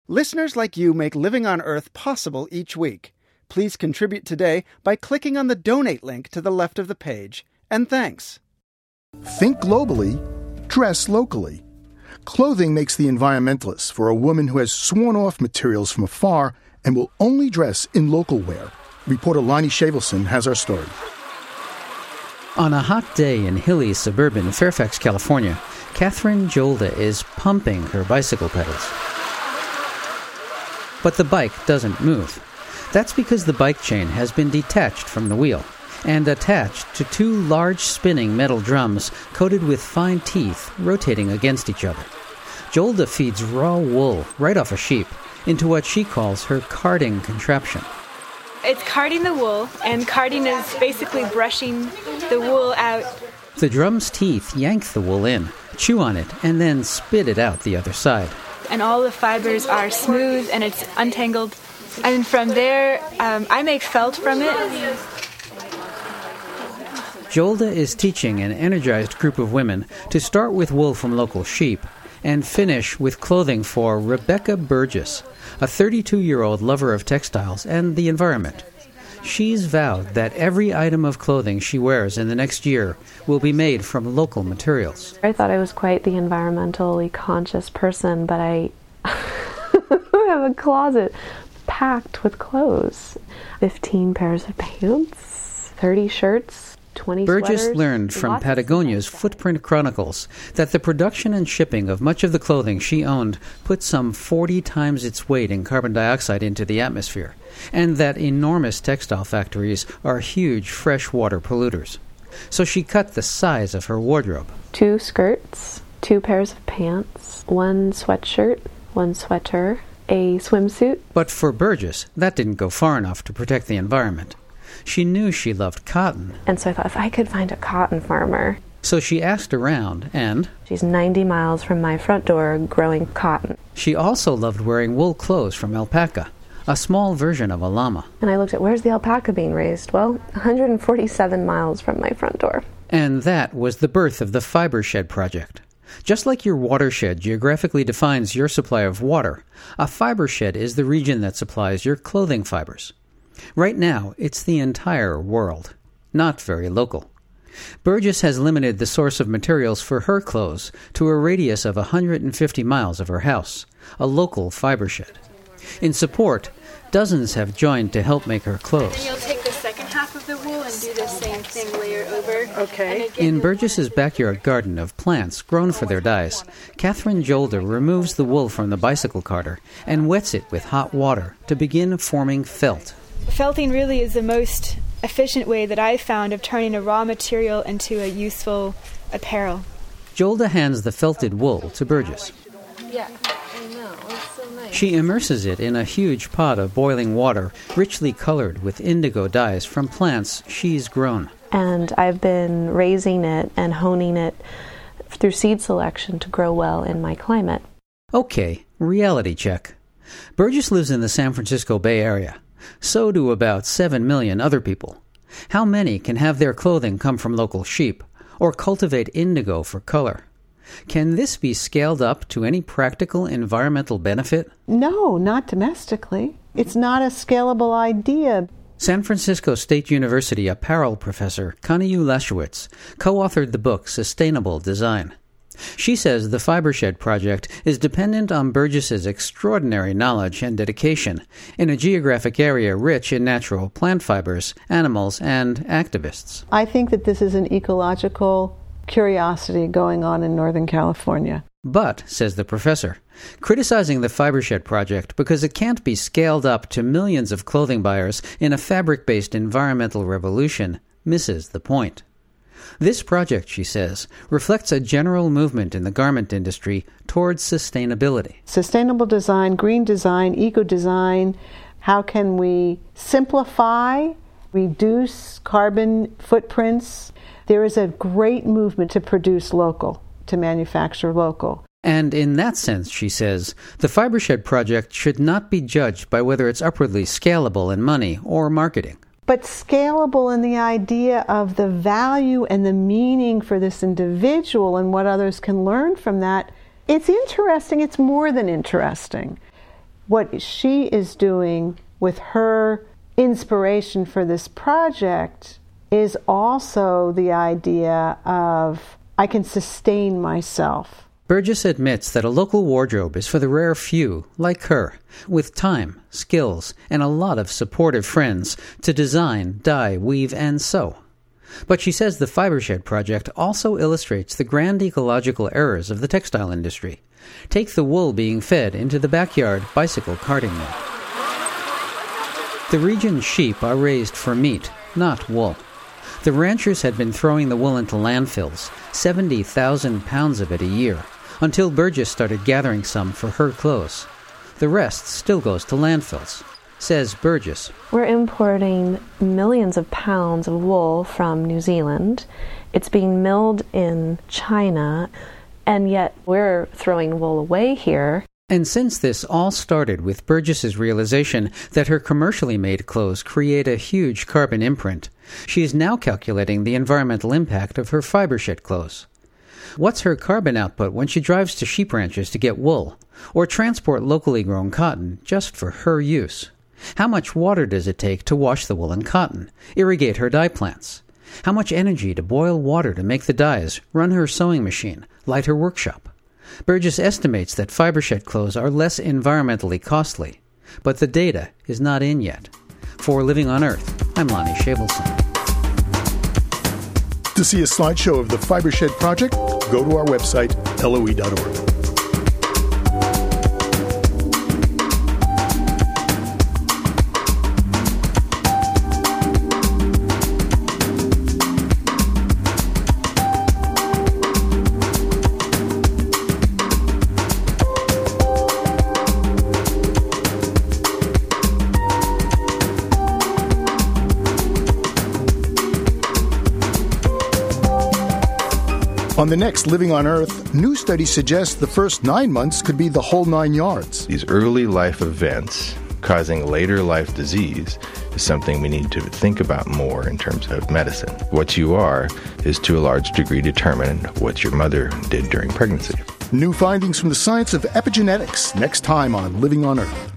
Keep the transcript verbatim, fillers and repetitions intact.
Listeners like you make Living on Earth possible each week. Please contribute today by clicking on the donate link to the left of the page. And thanks. Think globally, dress locally. Clothing makes the environmentalist for a woman who has sworn off materials from afar and will only dress in local wear. Reporter Lonnie Shavelson has our story. On a hot day in hilly suburban Fairfax, California, Catherine Jolda is pumping her bicycle pedals. But the bike doesn't move. That's because the bike chain has been detached from the wheel and attached to two large spinning metal drums coated with fine teeth rotating against each other. Jolda feeds raw wool right off a sheep into what she calls her carding contraption. It's carding the wool, and carding is basically brushing the wool out. The drum's teeth yank the wool in, chew on it, and then spit it out the other side. And all the fibers are smooth and it's untangled. And from there, um, I make felt from it. Jolda is teaching an energized group of women to start with wool from local sheep and finish with clothing for Rebecca Burgess, a thirty-two-year-old lover of textiles and the environment. She's vowed that every item of clothing she wears in the next year will be made from local materials. I thought I was quite the environmentally conscious person, but I have a closet packed with clothes. fifteen pairs of pants, thirty shirts, twenty Burgess sweaters. learned from Patagonia's Footprint Chronicles that the production and shipping of much of the clothing she owned put some forty times its weight in carbon dioxide into the atmosphere, and that enormous textile factories are huge freshwater polluters. So she cut the size of her wardrobe. Two skirts, two pairs of pants, one sweatshirt, one sweater, a swimsuit. But for Burgess, that didn't go far enough to protect the environment. She knew she loved cotton. And so I thought, if I could find a cotton farmer. So she asked around, and she's ninety miles from my front door growing cotton. She also loved wearing wool clothes from alpaca, a small version of a llama. And I looked at, where's the alpaca being raised? Well, one hundred forty-seven miles from my front door. And that was the birth of the Fiber Shed Project. Just like your watershed geographically defines your supply of water, a fiber shed is the region that supplies your clothing fibers. Right now, it's the entire world, not very local. Burgess has limited the source of materials for her clothes to a radius of one hundred fifty miles of her house, a local fiber shed. In support, dozens have joined to help make her clothes. And you'll take the second half of the wool and do the same thing, layer over. Okay. In Burgess's backyard garden of plants grown for their dyes, Catherine Jolda removes the wool from the bicycle carter and wets it with hot water to begin forming felt. Felting really is the most efficient way that I've found of turning a raw material into a useful apparel. Jolda hands the felted wool to Burgess. Yeah, I know. It's so nice. She immerses it in a huge pot of boiling water, richly colored with indigo dyes from plants she's grown. And I've been raising it and honing it through seed selection to grow well in my climate. Okay, reality check. Burgess lives in the San Francisco Bay Area. So do about seven million other people. How many can have their clothing come from local sheep or cultivate indigo for color? Can this be scaled up to any practical environmental benefit? No, not domestically. It's not a scalable idea. San Francisco State University apparel professor Kaniu Lashowitz co-authored the book Sustainable Design. She says the Fiber Shed Project is dependent on Burgess's extraordinary knowledge and dedication in a geographic area rich in natural plant fibers, animals, and activists. I think that this is an ecological curiosity going on in Northern California. But, says the professor, criticizing the Fiber Shed Project because it can't be scaled up to millions of clothing buyers in a fabric-based environmental revolution misses the point. This project, she says, reflects a general movement in the garment industry towards sustainability. Sustainable design, green design, eco-design. How can we simplify, reduce carbon footprints? There is a great movement to produce local, to manufacture local. And in that sense, she says, the Fiber Shed Project should not be judged by whether it's upwardly scalable in money or marketing. But scalable in the idea of the value and the meaning for this individual and what others can learn from that. It's interesting. It's more than interesting. what she is doing with her inspiration for this project is also the idea of I can sustain myself. Burgess admits that a local wardrobe is for the rare few, like her, with time, skills, and a lot of supportive friends to design, dye, weave, and sew. But she says the Fibershed project also illustrates the grand ecological errors of the textile industry. Take the wool being fed into the backyard bicycle carting mill. The region's sheep are raised for meat, not wool. The ranchers had been throwing the wool into landfills, seventy thousand pounds of it a year, until Burgess started gathering some for her clothes. The rest still goes to landfills, says Burgess. We're importing millions of pounds of wool from New Zealand. It's being milled in China, and yet we're throwing wool away here. And since this all started with Burgess's realization that her commercially made clothes create a huge carbon imprint, she is now calculating the environmental impact of her Fibershed clothes. What's her carbon output when she drives to sheep ranches to get wool, or transport locally grown cotton just for her use? How much water does it take to wash the wool and cotton, irrigate her dye plants? How much energy to boil water to make the dyes, run her sewing machine, light her workshop? Burgess estimates that Fibershed clothes are less environmentally costly, but the data is not in yet. For Living on Earth, I'm Lonnie Shabelson. To see a slideshow of the Fibershed project, go to our website, L O E dot org. On the next Living on Earth, new studies suggest the first nine months could be the whole nine yards. These early life events causing later life disease is something we need to think about more in terms of medicine. What you are is to a large degree determined what your mother did during pregnancy. New findings from the science of epigenetics next time on Living on Earth.